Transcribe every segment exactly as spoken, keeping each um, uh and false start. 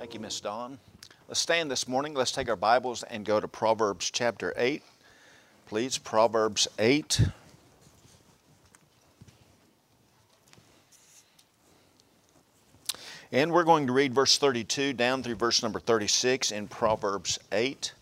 Thank you, Miss Dawn. Let's stand this morning. Let's take our Bibles and go to Proverbs chapter eight. Please, Proverbs eight. And we're going to read verse thirty-two down through verse number thirty-six in Proverbs eight.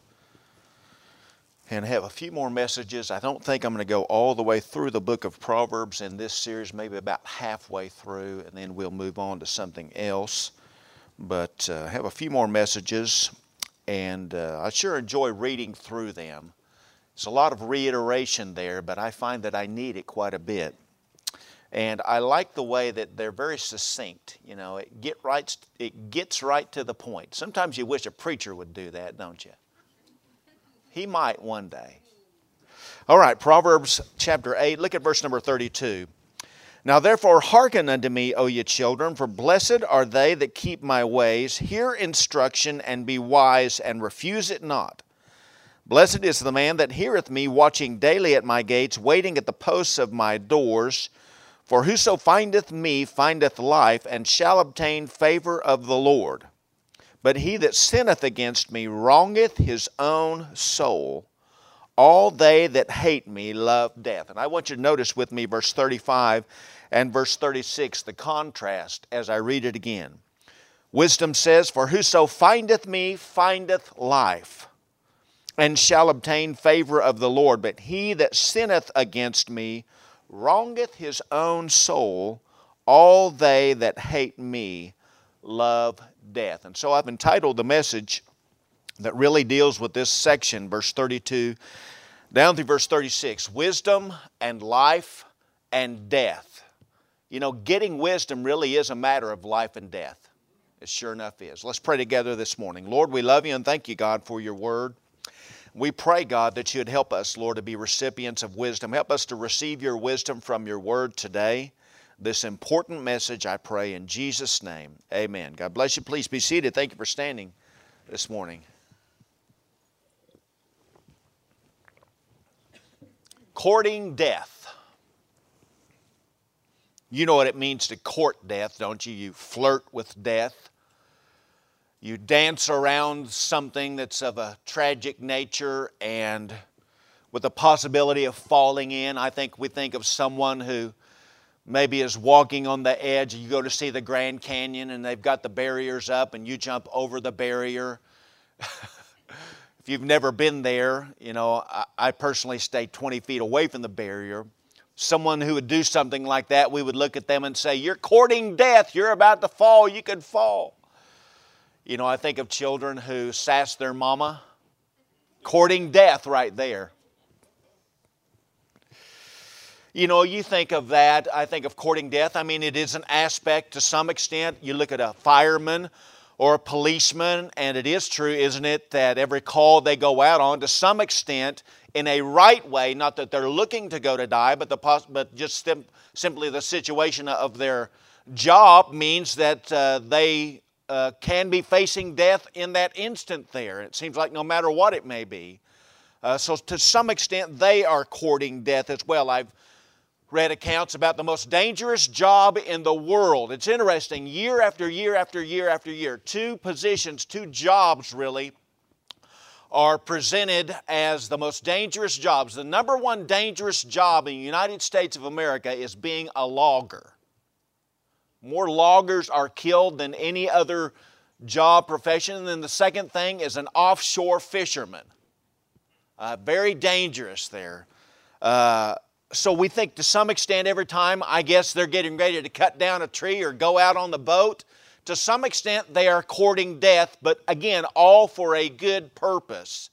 And have a few more messages. I don't think I'm going to go all the way through the book of Proverbs in this series, maybe about halfway through, and then we'll move on to something else. But I uh, have a few more messages, and uh, I sure enjoy reading through them. It's a lot of reiteration there, but I find that I need it quite a bit. And I like the way that they're very succinct. You know, it, get right, it gets right to the point. Sometimes you wish a preacher would do that, don't you? He might one day. All right, Proverbs chapter eight, look at verse number thirty-two. Now therefore hearken unto me, O ye children, for blessed are they that keep my ways. Hear instruction, and be wise, and refuse it not. Blessed is the man that heareth me, watching daily at my gates, waiting at the posts of my doors. For whoso findeth me findeth life, and shall obtain favor of the Lord. But he that sinneth against me wrongeth his own soul. All they that hate me love death. And I want you to notice with me verse thirty-five and verse thirty-six, the contrast as I read it again. Wisdom says, for whoso findeth me findeth life, and shall obtain favor of the Lord. But he that sinneth against me wrongeth his own soul. All they that hate me love death. And so I've entitled the message that really deals with this section, verse thirty-two down through verse thirty-six, wisdom and life and death. You know, getting wisdom really is a matter of life and death. It sure enough is. Let's pray together this morning. Lord, we love you and thank you, God, for your word. We pray, God, that you'd help us, Lord, to be recipients of wisdom. Help us to receive your wisdom from your word today. This important message, I pray in Jesus' name. Amen. God bless you. Please be seated. Thank you for standing this morning. Courting death. You know what it means to court death, don't you? You flirt with death. You dance around something that's of a tragic nature and with the possibility of falling in. I think we think of someone who maybe is walking on the edge. You go to see the Grand Canyon and they've got the barriers up and you jump over the barrier. If you've never been there, you know, I, I personally stay twenty feet away from the barrier. Someone who would do something like that, we would look at them and say, you're courting death. You're about to fall. You could fall. You know, I think of children who sass their mama. Courting death right there. You know, you think of that, I think of courting death. I mean, it is an aspect to some extent. You look at a fireman or a policeman, and it is true, isn't it, that every call they go out on, to some extent, in a right way, not that they're looking to go to die, but, the poss- but just sim- simply the situation of their job means that uh, they uh, can be facing death in that instant there. It seems like no matter what it may be. Uh, so to some extent, they are courting death as well. I've read accounts about the most dangerous job in the world. It's interesting, year after year after year after year, two positions, two jobs really, are presented as the most dangerous jobs. The number one dangerous job in the United States of America is being a logger. More loggers are killed than any other job profession. And then the second thing is an offshore fisherman. Uh, very dangerous there. Uh, So we think to some extent every time, I guess they're getting ready to cut down a tree or go out on the boat, to some extent they are courting death, but again, all for a good purpose.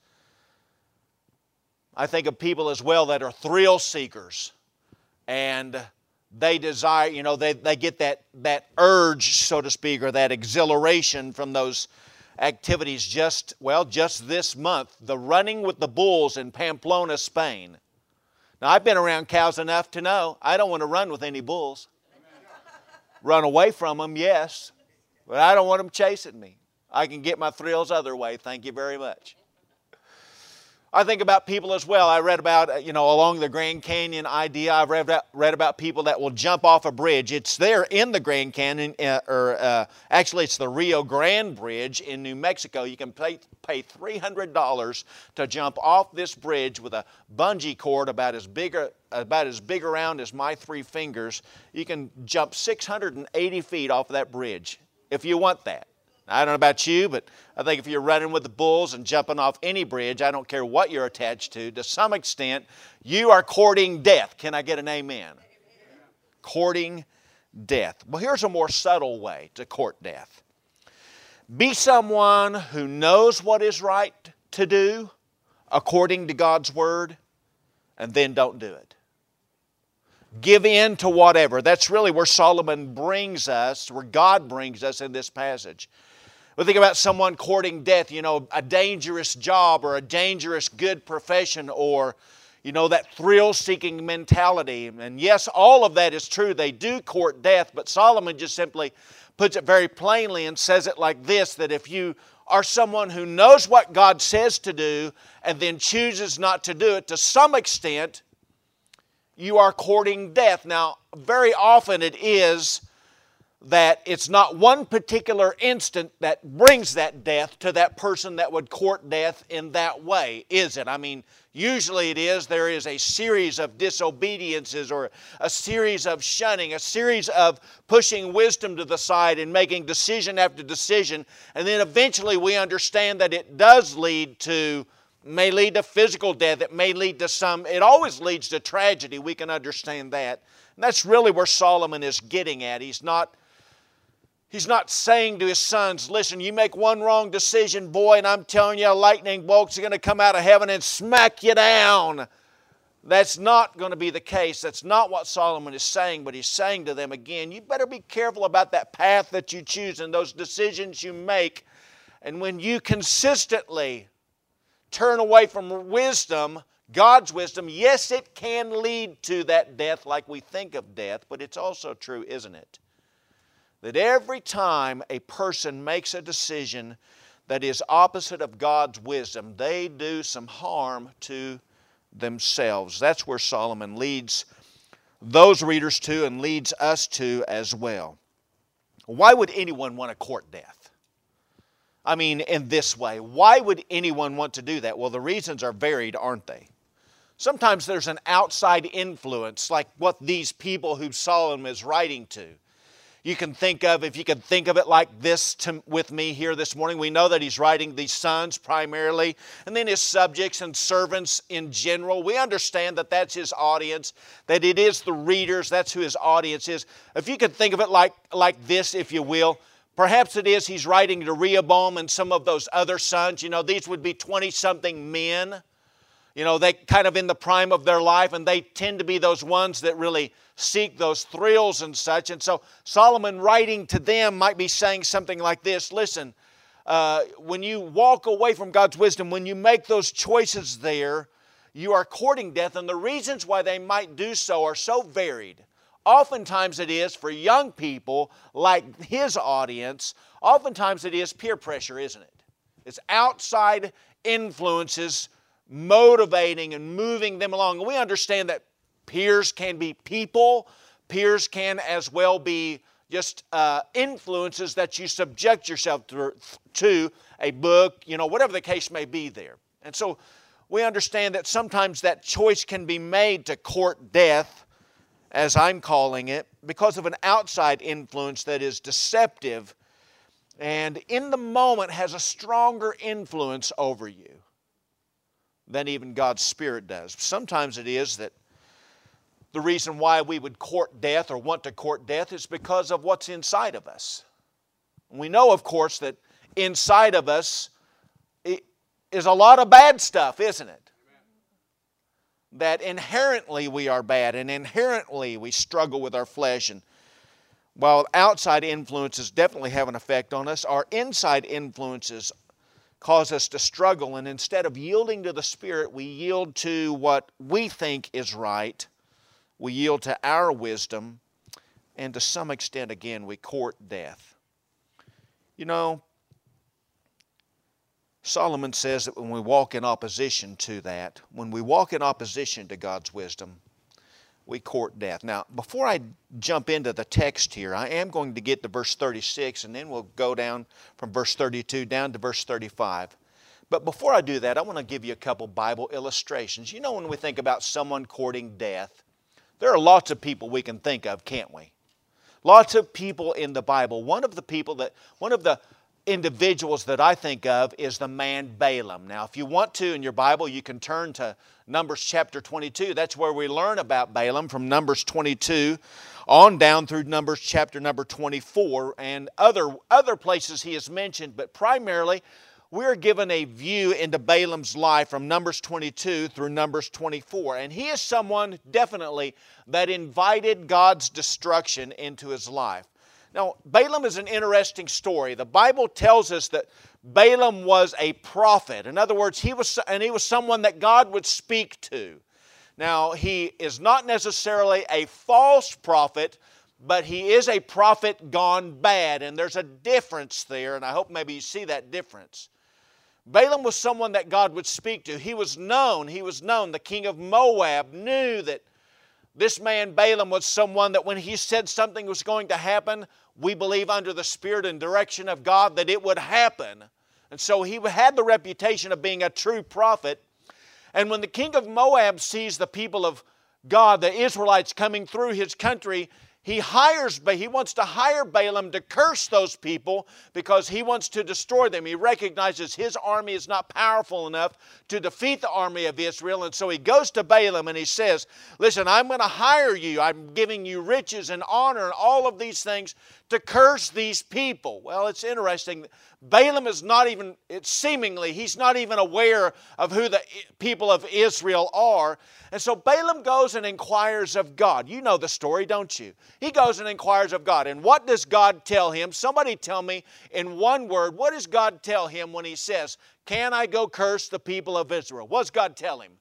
I think of people as well that are thrill seekers, and they desire, you know, they, they get that, that urge, so to speak, or that exhilaration from those activities. Just, well, just this month, the running with the bulls in Pamplona, Spain. Now, I've been around cows enough to know I don't want to run with any bulls. Run away from them, yes, but I don't want them chasing me. I can get my thrills other way, thank you very much. I think about people as well. I read about, you know, along the Grand Canyon idea, I've read about, read about people that will jump off a bridge. It's there in the Grand Canyon, uh, or uh, actually it's the Rio Grande Bridge in New Mexico. You can pay, pay three hundred dollars to jump off this bridge with a bungee cord about as big, about as big around as my three fingers. You can jump six hundred eighty feet off of that bridge if you want that. I don't know about you, but I think if you're running with the bulls and jumping off any bridge, I don't care what you're attached to, to some extent, you are courting death. Can I get an amen? Amen. Courting death. Well, here's a more subtle way to court death. Be someone who knows what is right to do according to God's Word, and then don't do it. Give in to whatever. That's really where Solomon brings us, where God brings us in this passage. We think about someone courting death, you know, a dangerous job or a dangerous good profession, or, you know, that thrill-seeking mentality. And yes, all of that is true. They do court death, but Solomon just simply puts it very plainly and says it like this, that if you are someone who knows what God says to do and then chooses not to do it, to some extent, you are courting death. Now, very often it is that it's not one particular instant that brings that death to that person that would court death in that way, is it? I mean, usually it is. There is a series of disobediences or a series of shunning, a series of pushing wisdom to the side and making decision after decision. And then eventually we understand that it does lead to, may lead to physical death. It may lead to some, it always leads to tragedy. We can understand that. And that's really where Solomon is getting at. He's not He's not saying to his sons, listen, you make one wrong decision, boy, and I'm telling you, a lightning bolt's going to come out of heaven and smack you down. That's not going to be the case. That's not what Solomon is saying, but he's saying to them again, you better be careful about that path that you choose and those decisions you make. And when you consistently turn away from wisdom, God's wisdom, yes, it can lead to that death like we think of death, but it's also true, isn't it? That every time a person makes a decision that is opposite of God's wisdom, they do some harm to themselves. That's where Solomon leads those readers to and leads us to as well. Why would anyone want to court death? I mean, in this way. Why would anyone want to do that? Well, the reasons are varied, aren't they? Sometimes there's an outside influence, like what these people who Solomon is writing to. You can think of, if you could think of it like this to, with me here this morning, we know that he's writing these sons primarily, and then his subjects and servants in general. We understand that that's his audience, that it is the readers, that's who his audience is. If you could think of it like, like this, if you will, perhaps it is he's writing to Rehoboam and some of those other sons. You know, these would be twenty-something men. You know, they kind of in the prime of their life, and they tend to be those ones that really seek those thrills and such. And so Solomon writing to them might be saying something like this, listen, uh, when you walk away from God's wisdom, when you make those choices there, you are courting death, and the reasons why they might do so are so varied. Oftentimes it is for young people like his audience, oftentimes it is peer pressure, isn't it? It's outside influences motivating and moving them along. And we understand that peers can be people. Peers can as well be just uh, influences that you subject yourself to, to, a book, you know, whatever the case may be there. And so we understand that sometimes that choice can be made to court death, as I'm calling it, because of an outside influence that is deceptive and in the moment has a stronger influence over you than even God's Spirit does. Sometimes it is that the reason why we would court death or want to court death is because of what's inside of us. We know, of course, that inside of us is a lot of bad stuff, isn't it? Amen. That inherently we are bad and inherently we struggle with our flesh. And while outside influences definitely have an effect on us, our inside influences cause us to struggle, and instead of yielding to the Spirit, we yield to what we think is right. We yield to our wisdom, and to some extent, again, we court death. You know, Solomon says that when we walk in opposition to that, when we walk in opposition to God's wisdom, we court death. Now, before I jump into the text here, I am going to get to verse thirty-six, and then we'll go down from verse thirty-two down to verse thirty-five. But before I do that, I want to give you a couple Bible illustrations. You know, when we think about someone courting death, there are lots of people we can think of, can't we? Lots of people in the Bible. One of the people that, one of the individuals that I think of is the man Balaam. Now, if you want to in your Bible, you can turn to Numbers chapter twenty-two. That's where we learn about Balaam, from Numbers twenty-two on down through Numbers chapter number twenty-four, and other, other places he is mentioned, but primarily we're given a view into Balaam's life from Numbers twenty-two through Numbers twenty-four. And he is someone, definitely, that invited God's destruction into his life. Now, Balaam is an interesting story. The Bible tells us that Balaam was a prophet. In other words, he was, and he was someone that God would speak to. Now, he is not necessarily a false prophet, but he is a prophet gone bad. And there's a difference there, and I hope maybe you see that difference. Balaam was someone that God would speak to. He was known. He was known. The king of Moab knew that this man Balaam was someone that when he said something was going to happen, we believe under the spirit and direction of God that it would happen. And so he had the reputation of being a true prophet. And when the king of Moab sees the people of God, the Israelites, coming through his country, he hires, he wants to hire Balaam to curse those people because he wants to destroy them. He recognizes his army is not powerful enough to defeat the army of Israel. And so he goes to Balaam and he says, listen, I'm going to hire you. I'm giving you riches and honor and all of these things to curse these people. Well, it's interesting. Balaam is not even, it's seemingly, he's not even aware of who the people of Israel are. And so Balaam goes and inquires of God. You know the story, don't you? He goes and inquires of God. And what does God tell him? Somebody tell me in one word, what does God tell him when he says, can I go curse the people of Israel? What does God tell him?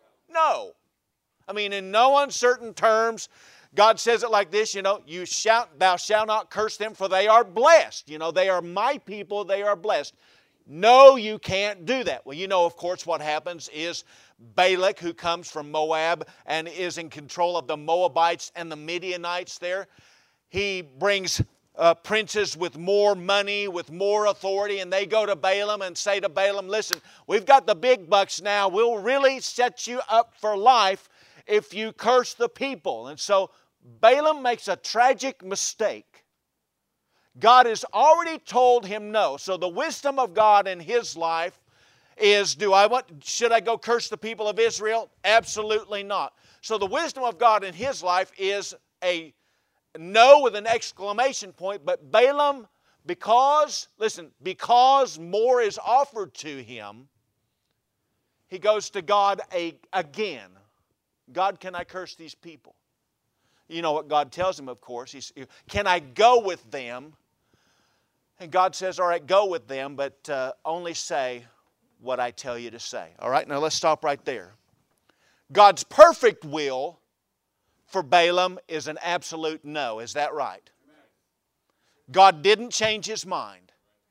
No. I mean, in no uncertain terms, God says it like this, you know, you shalt, thou shalt not curse them, for they are blessed. You know, they are my people, they are blessed. No, you can't do that. Well, you know, of course, what happens is Balak, who comes from Moab and is in control of the Moabites and the Midianites there, he brings uh, princes with more money, with more authority, and they go to Balaam and say to Balaam, listen, we've got the big bucks now. We'll really set you up for life if you curse the people. And so Balaam makes a tragic mistake. God has already told him no. So the wisdom of God in his life is, do I want, should I go curse the people of Israel? Absolutely not. So the wisdom of God in his life is a no with an exclamation point. But Balaam, because, listen, because more is offered to him, he goes to God a, again. God, can I curse these people? You know what God tells him, of course. He's, can I go with them? And God says, all right, go with them, but uh, only say what I tell you to say. All right, now let's stop right there. God's perfect will for Balaam is an absolute no. Is that right? God didn't change his mind.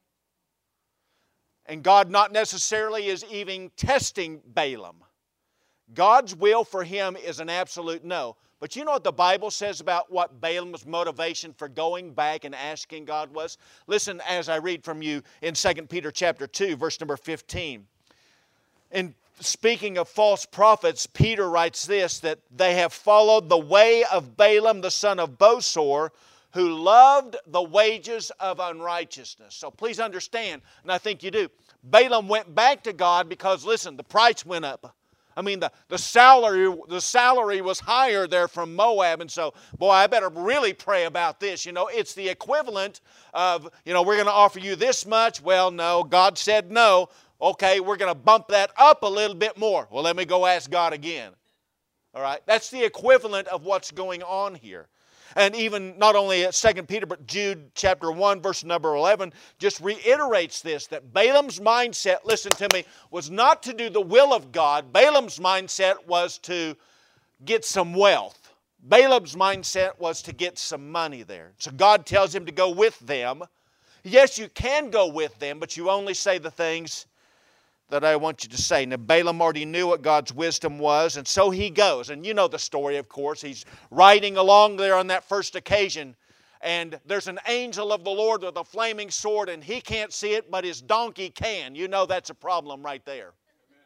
And God not necessarily is even testing Balaam. God's will for him is an absolute no. But you know what the Bible says about what Balaam's motivation for going back and asking God was? Listen as I read from you in Second Peter chapter two, verse number fifteen. In speaking of false prophets, Peter writes this, that they have followed the way of Balaam the son of Bosor, who loved the wages of unrighteousness. So please understand, and I think you do, Balaam went back to God because, listen, the price went up. I mean, the, the salary the salary was higher there from Moab. And so, boy, I better really pray about this. You know, it's the equivalent of, you know, we're going to offer you this much. Well, no, God said no. Okay, we're going to bump that up a little bit more. Well, let me go ask God again. All right, that's the equivalent of what's going on here. And even not only at Second Peter, but Jude chapter one, verse number eleven, just reiterates this, that Balaam's mindset, listen to me, was not to do the will of God. Balaam's mindset was to get some wealth. Balaam's mindset was to get some money there. So God tells him to go with them. Yes, you can go with them, but you only say the things that I want you to say. Now, Balaam already knew what God's wisdom was, and so he goes. And you know the story, of course. He's riding along there on that first occasion, and there's an angel of the Lord with a flaming sword, and he can't see it, but his donkey can. You know that's a problem right there.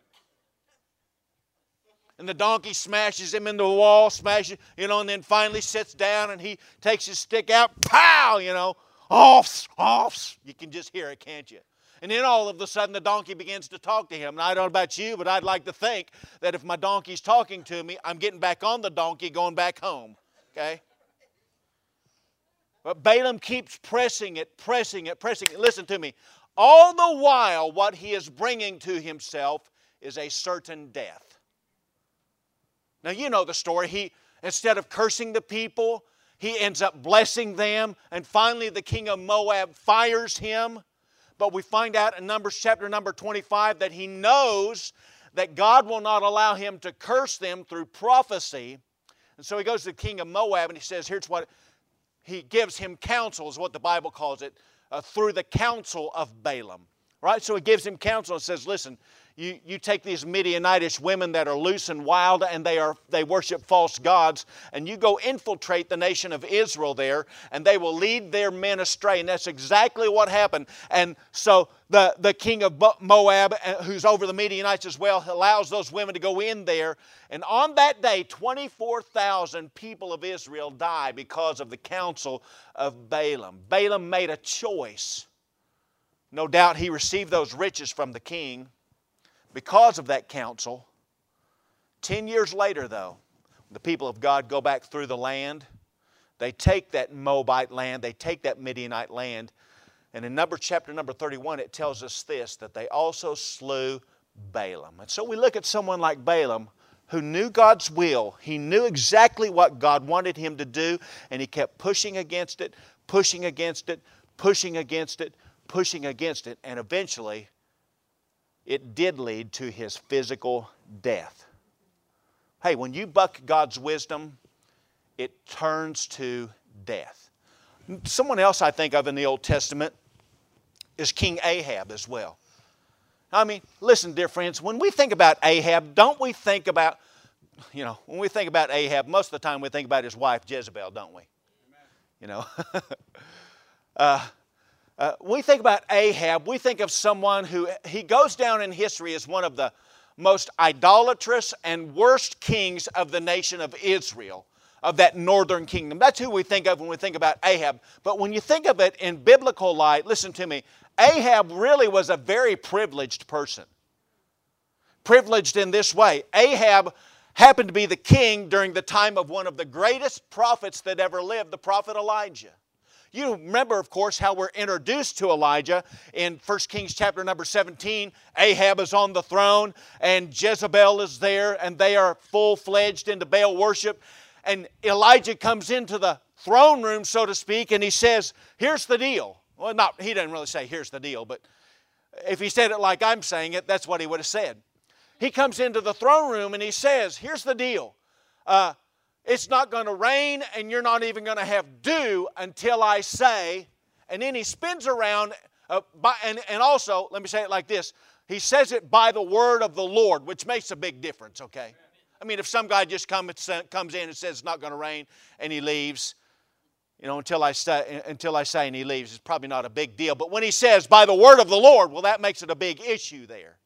And the donkey smashes him into the wall, smashes, you know, and then finally sits down, and he takes his stick out, pow, you know, off, off. You can just hear it, can't you? And then all of a sudden the donkey begins to talk to him. And I don't know about you, but I'd like to think that if my donkey's talking to me, I'm getting back on the donkey going back home. Okay? But Balaam keeps pressing it, pressing it, pressing it. Listen to me. All the while, what he is bringing to himself is a certain death. Now, you know the story. He, instead of cursing the people, he ends up blessing them. And finally, the king of Moab fires him. But we find out in Numbers chapter number twenty-five that he knows that God will not allow him to curse them through prophecy. And so he goes to the king of Moab and he says, here's what, he gives him counsel, is what the Bible calls it, uh, through the counsel of Balaam. Right? So he gives him counsel and says, listen, you, you take these Midianitish women that are loose and wild and they are they worship false gods, and you go infiltrate the nation of Israel there, and they will lead their men astray. And that's exactly what happened. And so the, the king of Moab, who's over the Midianites as well, allows those women to go in there. And on that day, twenty-four thousand people of Israel die because of the counsel of Balaam. Balaam made a choice. No doubt he received those riches from the king because of that counsel. Ten years later, though, the people of God go back through the land. They take that Moabite land, they take that Midianite land, and in Numbers chapter number thirty-one, it tells us this, that they also slew Balaam. And so we look at someone like Balaam who knew God's will. He knew exactly what God wanted him to do, and he kept pushing against it, pushing against it, pushing against it, pushing against it, and eventually it did lead to his physical death. Hey, when you buck God's wisdom, it turns to death. Someone else I think of in the Old Testament is King Ahab as well. I mean, listen, dear friends, when we think about Ahab, don't we think about, you know, when we think about Ahab, most of the time we think about his wife Jezebel, don't we? Amen. You know. uh, Uh, we think about Ahab, we think of someone who, he goes down in history as one of the most idolatrous and worst kings of the nation of Israel, of that northern kingdom. That's who we think of when we think about Ahab. But when you think of it in biblical light, listen to me, Ahab really was a very privileged person. Privileged in this way. Ahab happened to be the king during the time of one of the greatest prophets that ever lived, the prophet Elijah. You remember, of course, how we're introduced to Elijah in First Kings chapter number seventeen. Ahab is on the throne and Jezebel is there, and they are full-fledged into Baal worship. And Elijah comes into the throne room, so to speak, and he says, here's the deal. Well, not, he didn't really say here's the deal, but if he said it like I'm saying it, that's what he would have said. He comes into the throne room and he says, here's the deal. Uh, It's not going to rain, and you're not even going to have dew until I say. And then he spins around, uh, by, and, and also, let me say it like this. He says it by the word of the Lord, which makes a big difference, okay? I mean, if some guy just come, comes in and says it's not going to rain, and he leaves, you know, until I, say, until I say and he leaves, it's probably not a big deal. But when he says by the word of the Lord, well, that makes it a big issue there.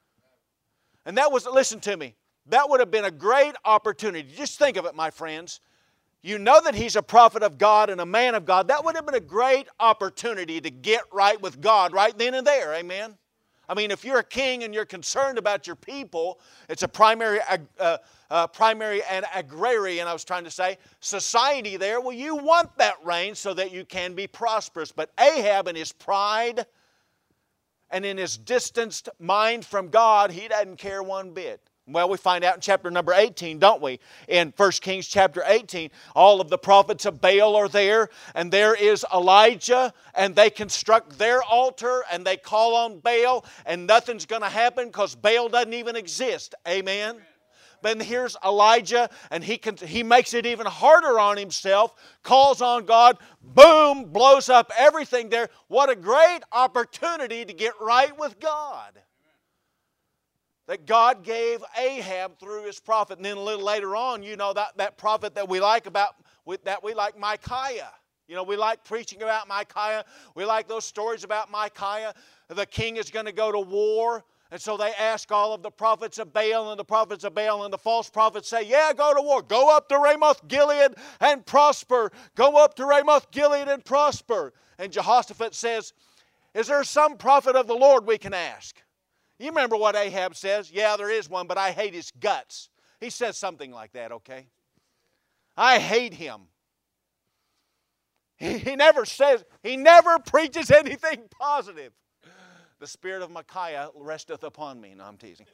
And that was, listen to me. That would have been a great opportunity. Just think of it, my friends. You know that he's a prophet of God and a man of God. That would have been a great opportunity to get right with God right then and there. Amen? I mean, if you're a king and you're concerned about your people, it's a primary, uh, uh, primary and agrarian, I was trying to say, society there. Well, you want that rain so that you can be prosperous. But Ahab, in his pride and in his distanced mind from God, he doesn't care one bit. Well, we find out in chapter number eighteen, don't we? In First Kings chapter eighteen, all of the prophets of Baal are there, and there is Elijah, and they construct their altar, and they call on Baal, and nothing's going to happen because Baal doesn't even exist. Amen? Then here's Elijah, and he, can, he makes it even harder on himself, calls on God, boom, blows up everything there. What a great opportunity to get right with God. that God gave Ahab through his prophet. And then a little later on, you know, that, that prophet that we like about, that we like, Micaiah. You know, we like preaching about Micaiah. We like those stories about Micaiah. The king is going to go to war. And so they ask all of the prophets of Baal and the prophets of Baal, and the false prophets say, yeah, go to war. Go up to Ramoth Gilead and prosper. Go up to Ramoth Gilead and prosper. And Jehoshaphat says, is there some prophet of the Lord we can ask? You remember what Ahab says? Yeah, there is one, but I hate his guts. He says something like that, okay? I hate him. He, he never says, he never preaches anything positive. The spirit of Micaiah resteth upon me. No, I'm teasing.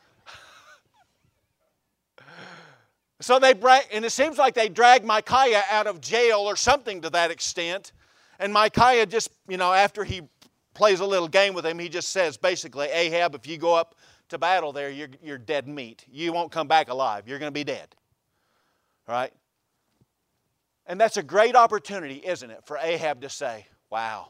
So they bring, and it seems like they drag Micaiah out of jail or something to that extent. And Micaiah just, you know, after he plays a little game with him, he just says basically, Ahab, if you go up to battle there, you're, you're dead meat. You won't come back alive. You're going to be dead. All right? And that's a great opportunity, isn't it, for Ahab to say, wow,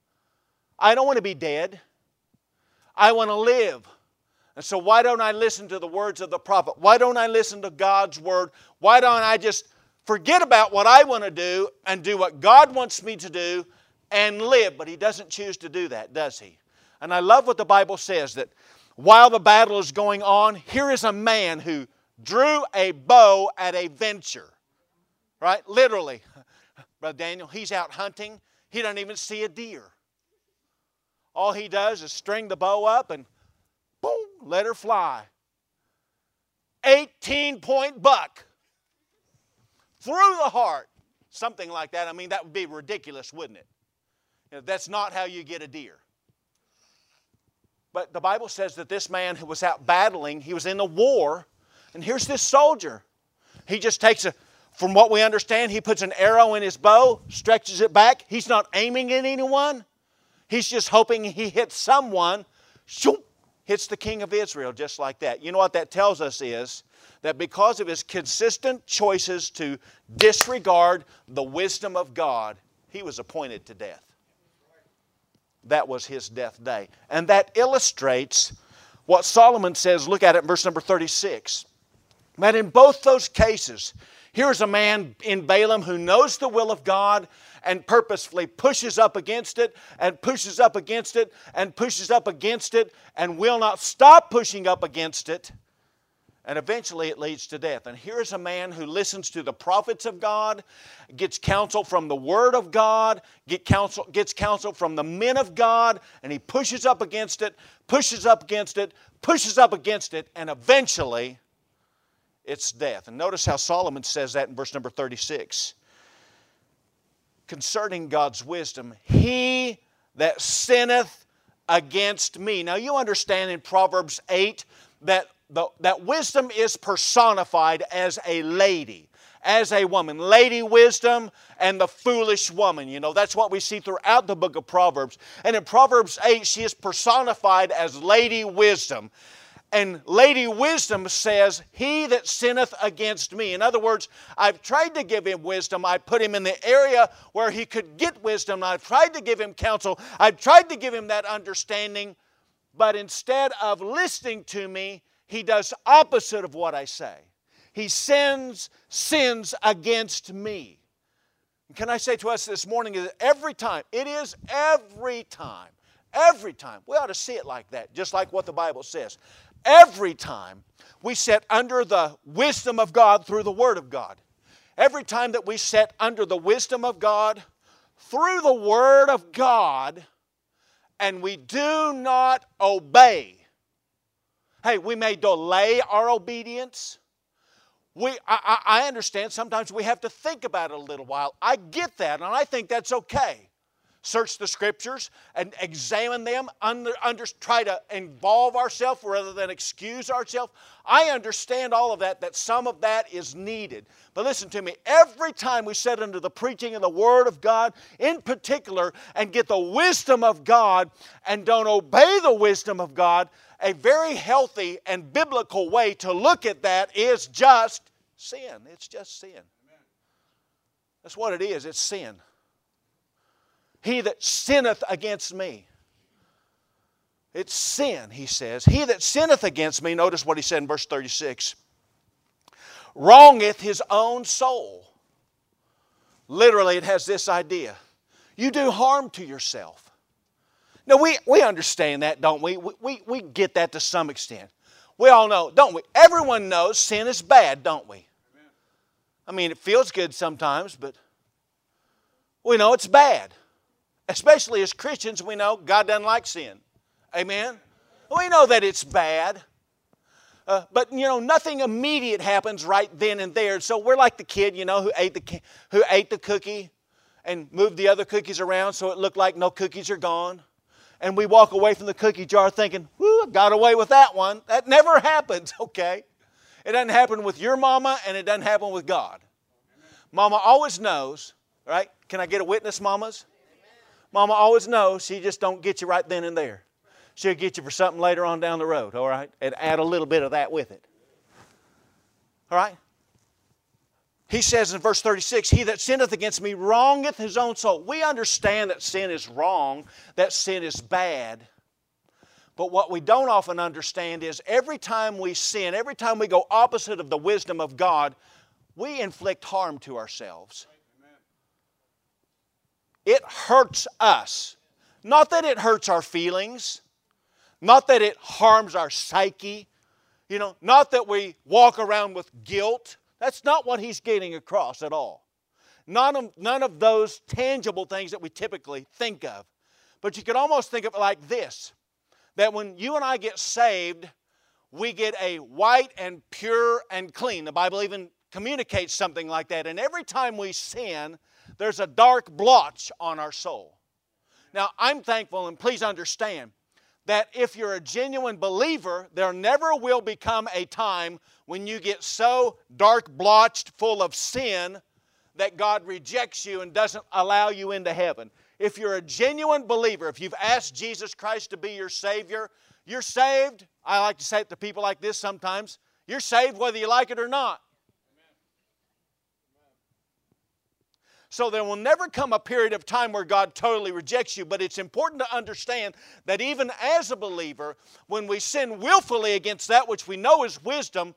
I don't want to be dead. I want to live. And so why don't I listen to the words of the prophet? Why don't I listen to God's word? Why don't I just forget about what I want to do and do what God wants me to do and live? But he doesn't choose to do that, does he? And I love what the Bible says, that while the battle is going on, here is a man who drew a bow at a venture. Right? Literally. Brother Daniel, he's out hunting. He doesn't even see a deer. All he does is string the bow up and boom, let her fly. eighteen-point buck. Through the heart. Something like that. I mean, that would be ridiculous, wouldn't it? You know, that's not how you get a deer. But the Bible says that this man who was out battling, he was in a war, and here's this soldier. He just takes a, from what we understand, he puts an arrow in his bow, stretches it back. He's not aiming at anyone. He's just hoping he hits someone. Shoop, hits the king of Israel just like that. You know what that tells us is that because of his consistent choices to disregard the wisdom of God, he was appointed to death. That was his death day. And that illustrates what Solomon says. Look at it in verse number thirty-six. That in both those cases, here's a man in Balaam who knows the will of God and purposefully pushes up against it and pushes up against it and pushes up against it and will not stop pushing up against it. And eventually it leads to death. And here's a man who listens to the prophets of God, gets counsel from the Word of God, get counsel, gets counsel from the men of God, and he pushes up against it, pushes up against it, pushes up against it, and eventually it's death. And notice how Solomon says that in verse number thirty-six. Concerning God's wisdom, he that sinneth against me. Now you understand in Proverbs eight that, the, that wisdom is personified as a lady, as a woman. Lady wisdom and the foolish woman. You know, that's what we see throughout the book of Proverbs. And in Proverbs eight, she is personified as Lady Wisdom. And Lady Wisdom says, he that sinneth against me. In other words, I've tried to give him wisdom. I put him in the area where he could get wisdom. I've tried to give him counsel. I've tried to give him that understanding. But instead of listening to me, he does opposite of what I say. He sins, sins against me. Can I say to us this morning that every time, it is every time, every time, we ought to see it like that, just like what the Bible says. Every time we sit under the wisdom of God through the Word of God. Every time that we sit under the wisdom of God through the Word of God and we do not obey. Hey, we may delay our obedience. We, I, I understand sometimes we have to think about it a little while. I get that, and I think that's okay. Search the Scriptures and examine them, under, under, try to involve ourselves rather than excuse ourselves. I understand all of that, that some of that is needed. But listen to me, every time we sit under the preaching of the Word of God, in particular, and get the wisdom of God and don't obey the wisdom of God, a very healthy and biblical way to look at that is just sin. It's just sin. That's what it is. It's sin. He that sinneth against me. It's sin, he says. He that sinneth against me, notice what he said in verse thirty-six, wrongeth his own soul. Literally, it has this idea. You do harm to yourself. Now, we, we understand that, don't we? We, we? we get that to some extent. We all know, don't we? Everyone knows sin is bad, don't we? Amen. I mean, it feels good sometimes, but we know it's bad. Especially as Christians, we know God doesn't like sin. Amen? We know that it's bad. Uh, but, you know, nothing immediate happens right then and there. So we're like the kid, you know, who ate the, who ate the cookie and moved the other cookies around so it looked like no cookies are gone. And we walk away from the cookie jar thinking, whoo, I got away with that one. That never happens, okay? It doesn't happen with your mama, and it doesn't happen with God. Mama always knows, right? Can I get a witness, mamas? Mama always knows. She just don't get you right then and there. She'll get you for something later on down the road, all right? And add a little bit of that with it. All right? He says in verse thirty-six, he that sinneth against me wrongeth his own soul. We understand that sin is wrong, that sin is bad. But what we don't often understand is every time we sin, every time we go opposite of the wisdom of God, we inflict harm to ourselves. It hurts us. Not that it hurts our feelings. Not that it harms our psyche. You know, not that we walk around with guilt. That's not what he's getting across at all. None of, none of those tangible things that we typically think of. But you could almost think of it like this. That when you and I get saved, we get a white and pure and clean. The Bible even communicates something like that. And every time we sin, there's a dark blotch on our soul. Now, I'm thankful, and please understand, that if you're a genuine believer, there never will become a time when you get so dark blotched full of sin that God rejects you and doesn't allow you into heaven. If you're a genuine believer, if you've asked Jesus Christ to be your Savior, you're saved. I like to say it to people like this sometimes. You're saved whether you like it or not. So there will never come a period of time where God totally rejects you, but it's important to understand that even as a believer, when we sin willfully against that which we know is wisdom,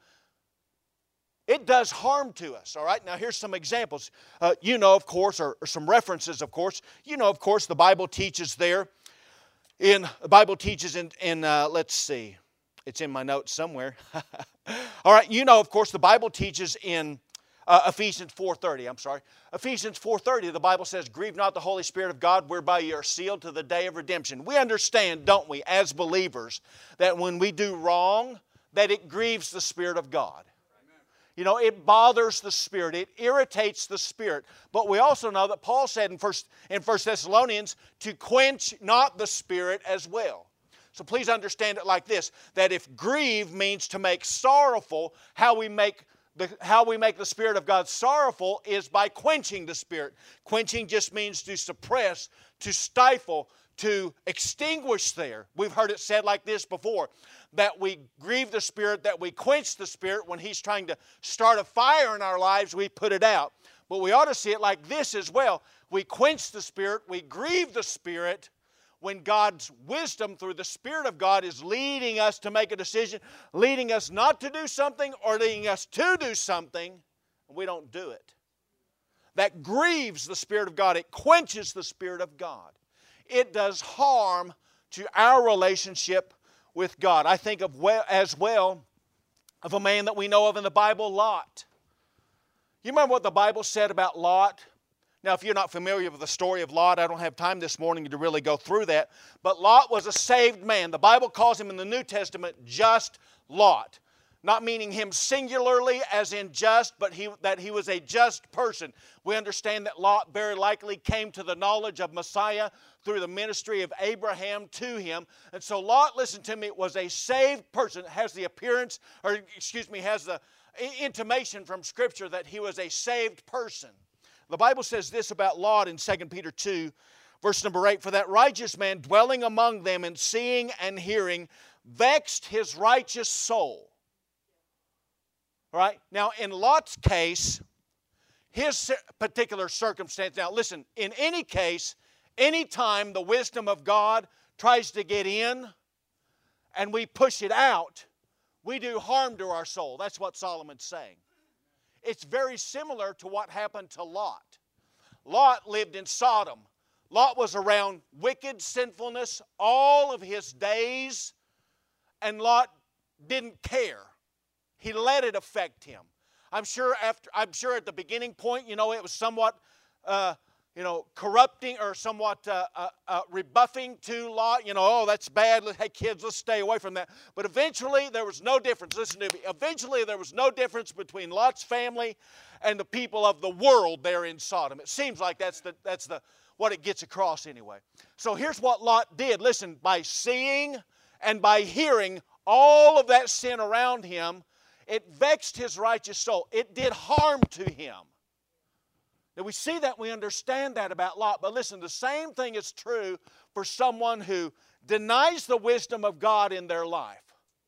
it does harm to us, all right? Now, here's some examples. Uh, you know, of course, or, or some references, of course. You know, of course, the Bible teaches there. In the Bible teaches in, in uh, let's see, it's in my notes somewhere. All right, you know, of course, the Bible teaches in Uh, Ephesians four thirty, I'm sorry. Ephesians four thirty, the Bible says, grieve not the Holy Spirit of God, whereby you are sealed to the day of redemption. We understand, don't we, as believers, that when we do wrong, that it grieves the Spirit of God. Amen. You know, it bothers the Spirit. It irritates the Spirit. But we also know that Paul said in First, in First Thessalonians, to quench not the Spirit as well. So please understand it like this, that if grieve means to make sorrowful, how we make The, how we make the Spirit of God sorrowful is by quenching the Spirit. Quenching just means to suppress, to stifle, to extinguish there. We've heard it said like this before, that we grieve the Spirit, that we quench the Spirit. When He's trying to start a fire in our lives, we put it out. But we ought to see it like this as well. We quench the Spirit, we grieve the Spirit, when God's wisdom through the Spirit of God is leading us to make a decision, leading us not to do something or leading us to do something, and we don't do it. That grieves the Spirit of God. It quenches the Spirit of God. It does harm to our relationship with God. I think of well, as well of a man that we know of in the Bible, Lot. You remember what the Bible said about Lot? Now, if you're not familiar with the story of Lot, I don't have time this morning to really go through that. But Lot was a saved man. The Bible calls him in the New Testament just Lot. Not meaning him singularly as in just, but he, that he was a just person. We understand that Lot very likely came to the knowledge of Messiah through the ministry of Abraham to him. And so Lot, listen to me, was a saved person. Has the appearance, or excuse me, has the intimation from Scripture that he was a saved person. The Bible says this about Lot in Second Peter two, verse number eight, for that righteous man dwelling among them and seeing and hearing vexed his righteous soul. All right? Now, in Lot's case, his particular circumstance, now listen, in any case, any time the wisdom of God tries to get in, and we push it out, we do harm to our soul. That's what Solomon's saying. It's very similar to what happened to Lot. Lot lived in Sodom. Lot was around wicked sinfulness all of his days, and Lot didn't care. He let it affect him. I'm sure after I'm sure at the beginning point, you know, it was somewhat uh, you know, corrupting or somewhat uh, uh, uh, rebuffing to Lot. You know, oh, that's bad. Hey, kids, let's stay away from that. But eventually, there was no difference. Listen to me. Eventually, there was no difference between Lot's family and the people of the world there in Sodom. It seems like that's the that's the what it gets across anyway. So here's what Lot did. Listen, by seeing and by hearing all of that sin around him, it vexed his righteous soul. It did harm to him. Now we see that, we understand that about Lot. But listen, the same thing is true for someone who denies the wisdom of God in their life.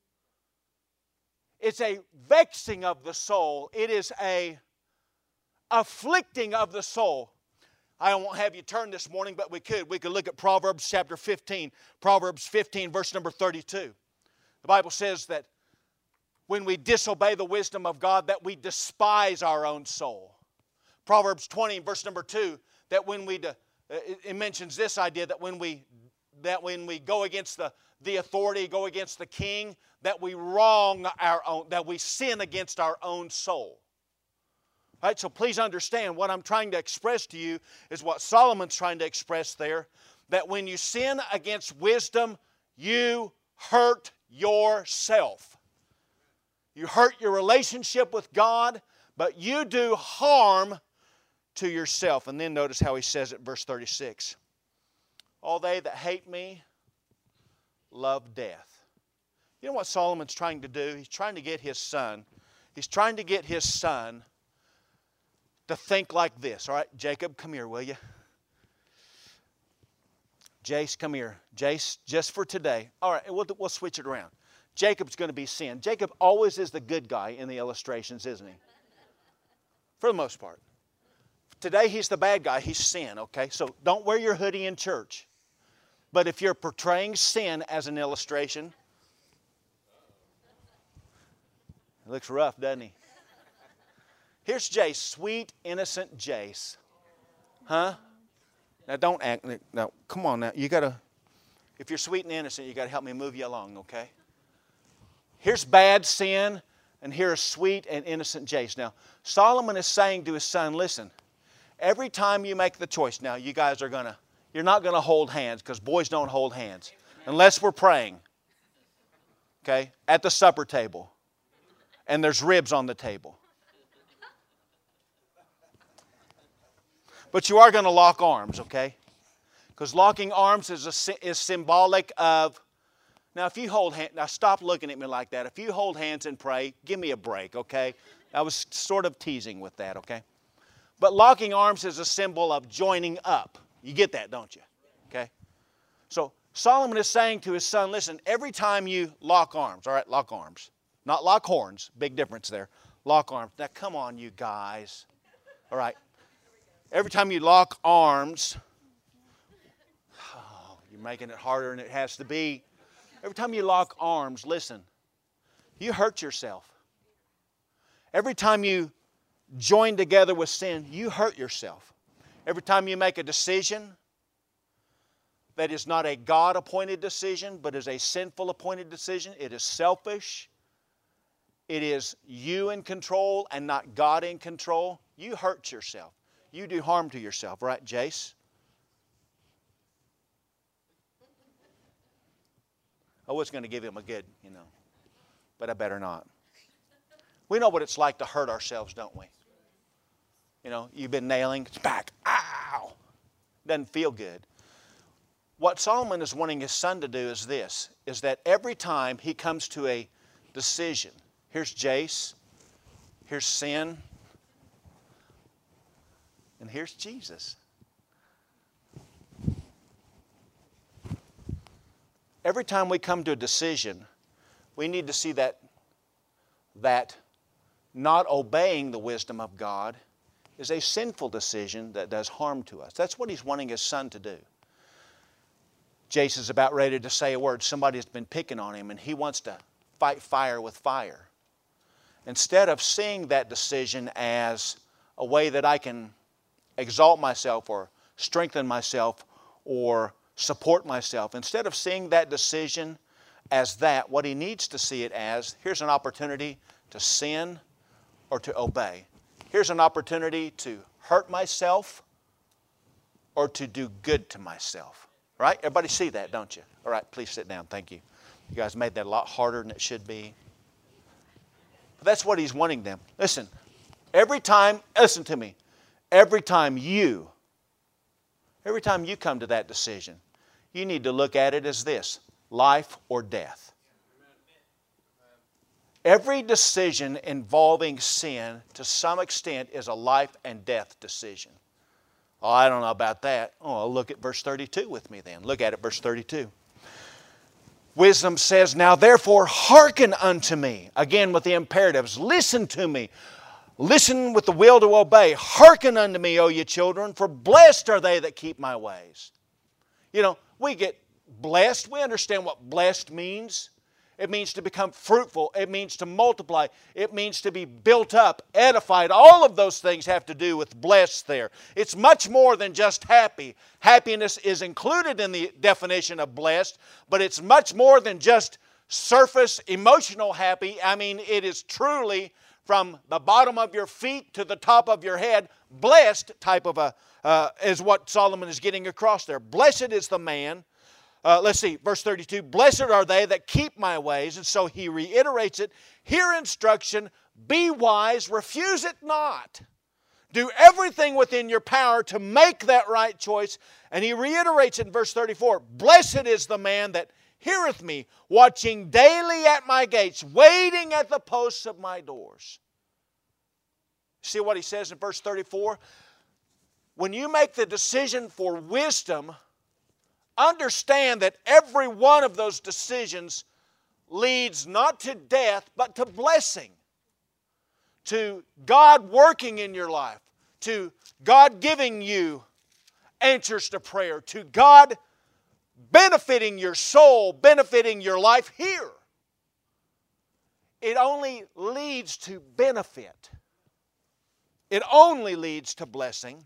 It's a vexing of the soul. It is a afflicting of the soul. I won't have you turn this morning, but we could. We could look at Proverbs chapter fifteen. Proverbs fifteen, verse number thirty-two. The Bible says that when we disobey the wisdom of God, that we despise our own soul. Proverbs twenty, verse number two, that when we, uh, it mentions this idea that when we, that when we go against the, the authority, go against the king, that we wrong our own, that we sin against our own soul. All right, so please understand what I'm trying to express to you is what Solomon's trying to express there, that when you sin against wisdom, you hurt yourself. You hurt your relationship with God, but you do harm to yourself. And then notice how he says it in verse thirty-six. All they that hate me love death. You know what Solomon's trying to do? He's trying to get his son. He's trying to get his son to think like this. All right, Jacob, come here, will you? Jace, come here. Jace, just for today. All right, we'll, we'll switch it around. Jacob's going to be sin. Jacob always is the good guy in the illustrations, isn't he? For the most part. Today he's the bad guy. He's sin, okay? So don't wear your hoodie in church. But if you're portraying sin as an illustration, it looks rough, doesn't he? Here's Jace, sweet, innocent Jace. Huh? Now don't act, now come on now. You got to, if you're sweet and innocent, you got to help me move you along, okay? Here's bad sin, and here's sweet and innocent Jace. Now, Solomon is saying to his son, listen, every time you make the choice, now you guys are going to, you're not going to hold hands because boys don't hold hands unless we're praying, okay, at the supper table and there's ribs on the table. But you are going to lock arms, okay? Because locking arms is, a, is symbolic of, now if you hold hands, now stop looking at me like that. If you hold hands and pray, give me a break, okay? I was sort of teasing with that, okay? But locking arms is a symbol of joining up. You get that, don't you? Okay? So Solomon is saying to his son, listen, every time you lock arms, all right, lock arms. Not lock horns, big difference there. Lock arms. Now come on, you guys. All right. Every time you lock arms, oh, you're making it harder than it has to be. Every time you lock arms, listen, you hurt yourself. Every time you join together with sin, you hurt yourself. Every time you make a decision that is not a God-appointed decision, but is a sinful appointed decision, it is selfish, it is you in control and not God in control, you hurt yourself. You do harm to yourself, right, Jace? I was going to give him a good, you know, but I better not. We know what it's like to hurt ourselves, don't we? You know, you've been nailing, it's back, ow! Doesn't feel good. What Solomon is wanting his son to do is this, is that every time he comes to a decision, here's Jace, here's sin, and here's Jesus. Every time we come to a decision, we need to see that, that not obeying the wisdom of God is a sinful decision that does harm to us. That's what he's wanting his son to do. Jason's about ready to say a word. Somebody's been picking on him, and he wants to fight fire with fire. Instead of seeing that decision as a way that I can exalt myself or strengthen myself or support myself, instead of seeing that decision as that, what he needs to see it as, here's an opportunity to sin or to obey. Here's an opportunity to hurt myself or to do good to myself. Right? Everybody see that, don't you? All right, please sit down. Thank you. You guys made that a lot harder than it should be. But that's what he's wanting them. Listen, every time, listen to me, every time you, every time you come to that decision, you need to look at it as this, life or death. Every decision involving sin, to some extent, is a life and death decision. Oh, I don't know about that. Oh, look at verse thirty-two with me then. Look at it, verse thirty-two. Wisdom says, now therefore hearken unto me. Again with the imperatives. Listen to me. Listen with the will to obey. Hearken unto me, O ye children, for blessed are they that keep my ways. You know, we get blessed. We understand what blessed means. It means to become fruitful. It means to multiply. It means to be built up, edified. All of those things have to do with blessed there. It's much more than just happy. Happiness is included in the definition of blessed, but it's much more than just surface emotional happy. I mean, it is truly from the bottom of your feet to the top of your head, blessed type of a, uh, is what Solomon is getting across there. Blessed is the man. Uh, let's see, verse thirty-two, blessed are they that keep my ways. And so he reiterates it. Hear instruction, be wise, refuse it not. Do everything within your power to make that right choice. And he reiterates it in verse thirty-four, blessed is the man that heareth me, watching daily at my gates, waiting at the posts of my doors. See what he says in verse thirty-four? When you make the decision for wisdom, understand that every one of those decisions leads not to death, but to blessing. To God working in your life. To God giving you answers to prayer. To God benefiting your soul, benefiting your life here. It only leads to benefit. It only leads to blessing.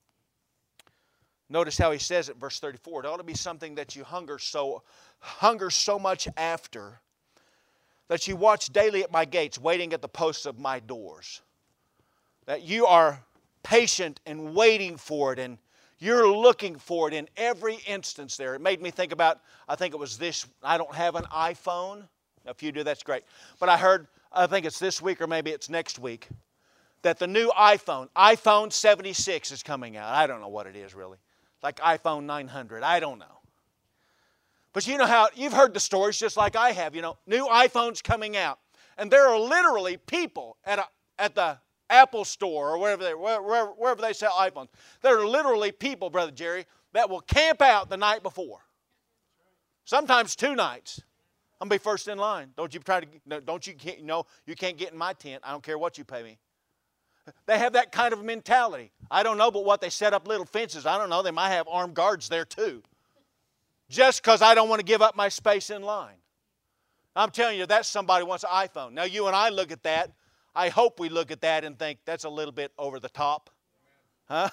Notice how he says it, verse thirty-four. It ought to be something that you hunger so, hunger so much after that you watch daily at my gates, waiting at the posts of my doors. That you are patient and waiting for it, and you're looking for it in every instance there. It made me think about, I think it was this, I don't have an iPhone. If you do, that's great. But I heard, I think it's this week or maybe it's next week, that the new iPhone, iPhone seventy-six is coming out. I don't know what it is really. Like iPhone nine hundred, I don't know. But you know how, you've heard the stories just like I have, you know, new iPhones coming out. And there are literally people at, a, at the Apple store or wherever they, wherever, wherever they sell iPhones. There are literally people, Brother Jerry, that will camp out the night before. Sometimes two nights. I'm going to be first in line. Don't you try to, don't you, you know, you can't get in my tent. I don't care what you pay me. They have that kind of mentality. I don't know but what they set up little fences. I don't know. They might have armed guards there too. Just because I don't want to give up my space in line. I'm telling you, that's somebody who wants an iPhone. Now you and I look at that. I hope we look at that and think that's a little bit over the top. Huh?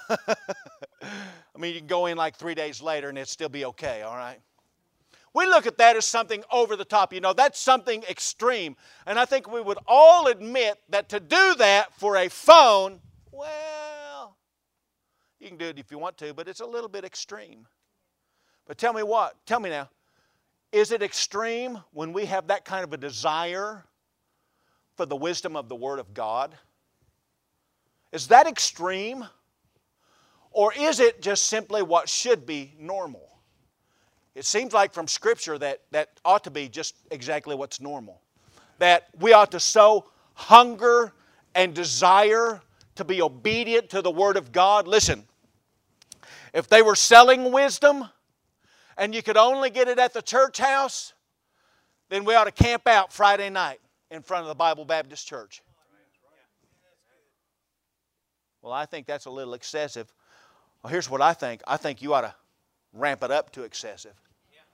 I mean, you can go in like three days later and it'll still be okay, all right? We look at that as something over the top. You know, that's something extreme. And I think we would all admit that to do that for a phone, well, you can do it if you want to, but it's a little bit extreme. But tell me what, tell me now, is it extreme when we have that kind of a desire for the wisdom of the Word of God? Is that extreme? Or is it just simply what should be normal? It seems like from Scripture that that ought to be just exactly what's normal. That we ought to so hunger and desire to be obedient to the Word of God. Listen, if they were selling wisdom and you could only get it at the church house, then we ought to camp out Friday night in front of the Bible Baptist Church. Well, I think that's a little excessive. Well, here's what I think. I think you ought to ramp it up to excessive.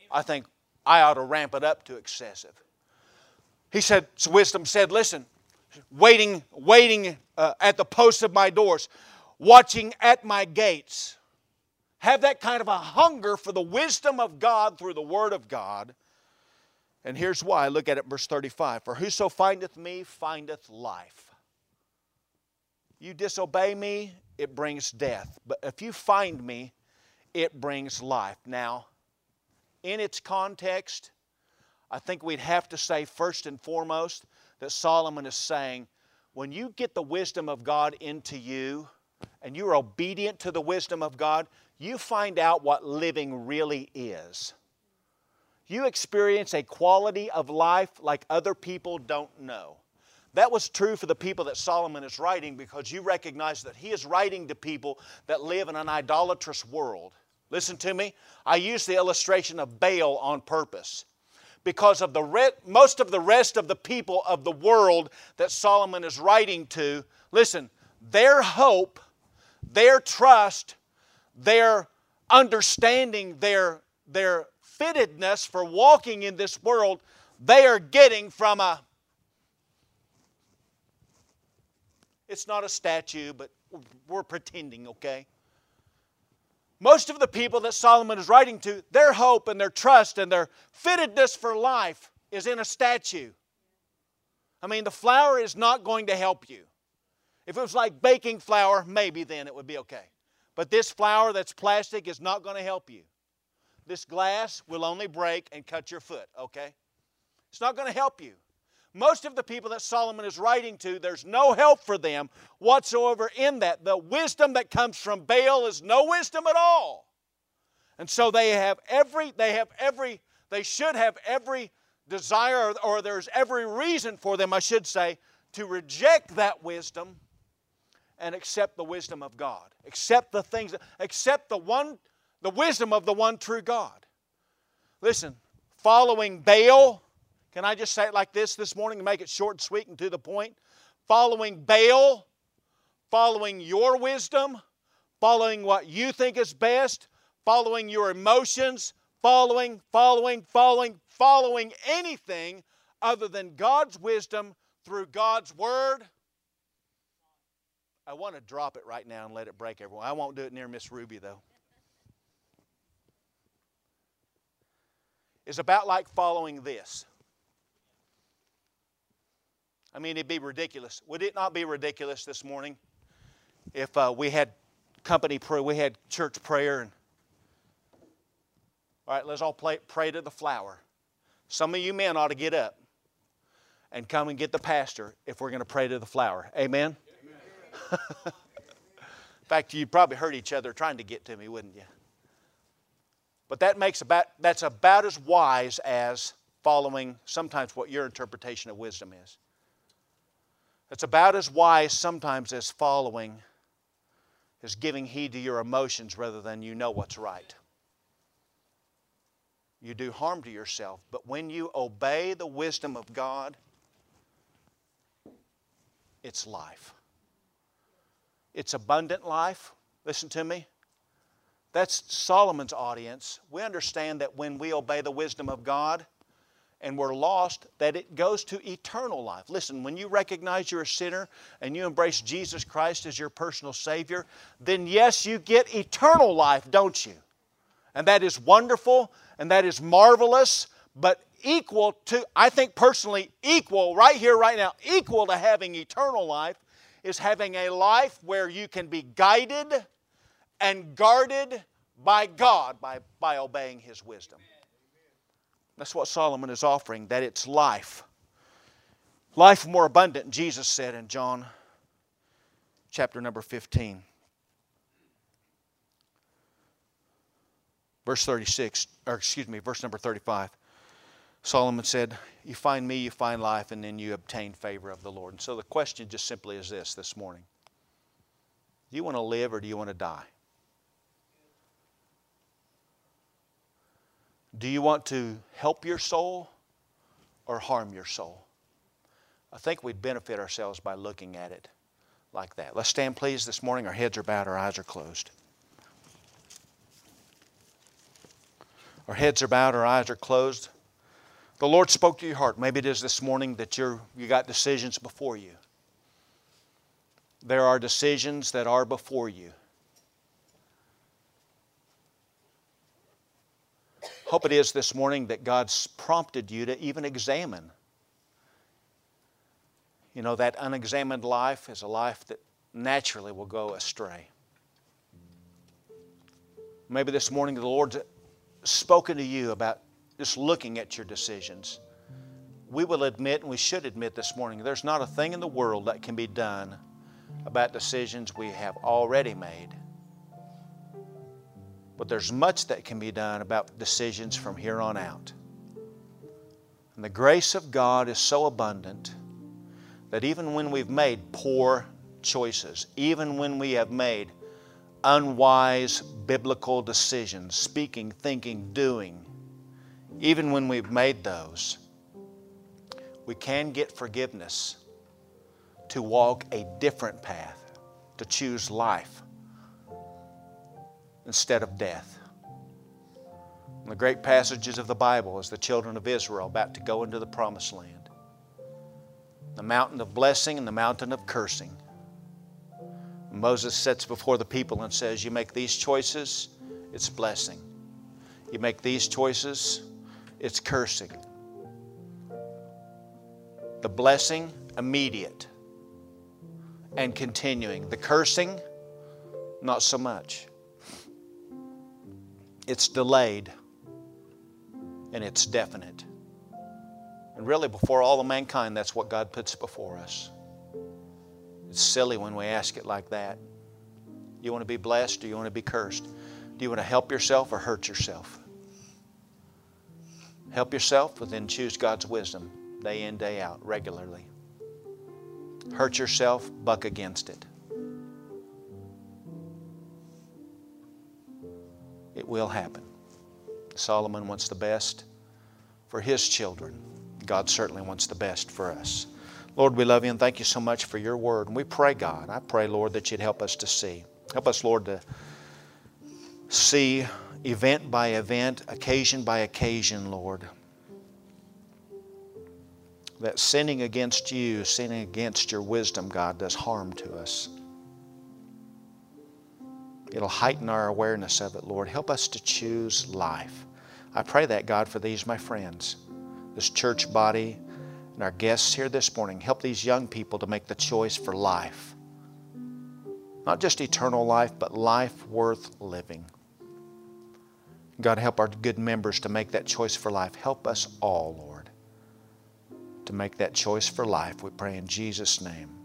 I think I ought to ramp it up to excessive. He said, so wisdom said, listen, waiting, waiting uh, at the posts of my doors, watching at my gates. Have that kind of a hunger for the wisdom of God through the Word of God. And here's why. Look at it, verse thirty-five. For whoso findeth me findeth life. You disobey me, it brings death. But if you find me, it brings life. Now, in its context, I think we'd have to say first and foremost that Solomon is saying, when you get the wisdom of God into you and you're obedient to the wisdom of God, you find out what living really is. You experience a quality of life like other people don't know. That was true for the people that Solomon is writing, because you recognize that he is writing to people that live in an idolatrous world. Listen to me. I use the illustration of Baal on purpose, because of the re- most of the rest of the people of the world that Solomon is writing to. Listen, their hope, their trust, their understanding, their, their fittedness for walking in this world, they are getting from a, it's not a statue, but we're pretending, okay? Most of the people that Solomon is writing to, their hope and their trust and their fittedness for life is in a statue. I mean, the flour is not going to help you. If it was like baking flour, maybe then it would be okay. But this flour that's plastic is not going to help you. This glass will only break and cut your foot, okay? It's not going to help you. Most of the people that Solomon is writing to, there's no help for them whatsoever in that. The wisdom that comes from Baal is no wisdom at all. And so they have every, they have every, they should have every desire, or there's every reason for them, I should say, to reject that wisdom and accept the wisdom of God. Accept the things, accept the one, the wisdom of the one true God. Listen, following Baal, can I just say it like this this morning and make it short and sweet and to the point? Following Baal, following your wisdom, following what you think is best, following your emotions, following, following, following, following anything other than God's wisdom through God's Word. I want to drop it right now and let it break everyone. I won't do it near Miss Ruby, though. It's about like following this. I mean, it'd be ridiculous. Would it not be ridiculous this morning if uh, we had company prayer, we had church prayer, and all right, let's all play, pray to the flower. Some of you men ought to get up and come and get the pastor if we're going to pray to the flower. Amen? Amen. In fact, you'd probably hurt each other trying to get to me, wouldn't you? But that makes about, that's about as wise as following sometimes what your interpretation of wisdom is. It's about as wise sometimes as following is giving heed to your emotions rather than you know what's right. You do harm to yourself, but when you obey the wisdom of God, it's life. It's abundant life. Listen to me. That's Solomon's audience. We understand that when we obey the wisdom of God and we're lost, that it goes to eternal life. Listen, when you recognize you're a sinner and you embrace Jesus Christ as your personal Savior, then yes, you get eternal life, don't you? And that is wonderful and that is marvelous, but equal to, I think personally, equal, right here, right now, equal to having eternal life is having a life where you can be guided and guarded by God by, by obeying His wisdom. That's what Solomon is offering, that it's life. Life more abundant, Jesus said in John chapter number fifteen. Verse thirty-six, or excuse me, verse number thirty-five. Solomon said, you find me, you find life, and then you obtain favor of the Lord. And so the question just simply is this this morning. Do you want to live or do you want to die? Do you want to help your soul or harm your soul? I think we'd benefit ourselves by looking at it like that. Let's stand, please, this morning. Our heads are bowed, our eyes are closed. Our heads are bowed, our eyes are closed. The Lord spoke to your heart. Maybe it is this morning that you're, you got decisions before you. There are decisions that are before you. Hope it is this morning that God's prompted you to even examine. You know, that unexamined life is a life that naturally will go astray. Maybe this morning the Lord's spoken to you about just looking at your decisions. We will admit, and we should admit this morning, there's not a thing in the world that can be done about decisions we have already made. But there's much that can be done about decisions from here on out. And the grace of God is so abundant that even when we've made poor choices, even when we have made unwise biblical decisions, speaking, thinking, doing, even when we've made those, we can get forgiveness to walk a different path, to choose life instead of death. In the great passages of the Bible, as the children of Israel about to go into the promised land, the mountain of blessing and the mountain of cursing. Moses sits before the people and says, you make these choices, it's blessing. You make these choices, it's cursing. The blessing, immediate and continuing. The cursing, not so much. It's delayed and it's definite. And really, before all of mankind, that's what God puts before us. It's silly when we ask it like that. You want to be blessed or you want to be cursed? Do you want to help yourself or hurt yourself? Help yourself, but then choose God's wisdom day in, day out, regularly. Hurt yourself, buck against it. It will happen. Solomon wants the best for his children. God certainly wants the best for us. Lord, we love you and thank you so much for your word. And we pray, God, I pray, Lord, that you'd help us to see. Help us, Lord, to see event by event, occasion by occasion, Lord, that sinning against you, sinning against your wisdom, God, does harm to us. It'll heighten our awareness of it, Lord. Help us to choose life. I pray that, God, for these, my friends, this church body, and our guests here this morning. Help these young people to make the choice for life. Not just eternal life, but life worth living. God, help our good members to make that choice for life. Help us all, Lord, to make that choice for life. We pray in Jesus' name.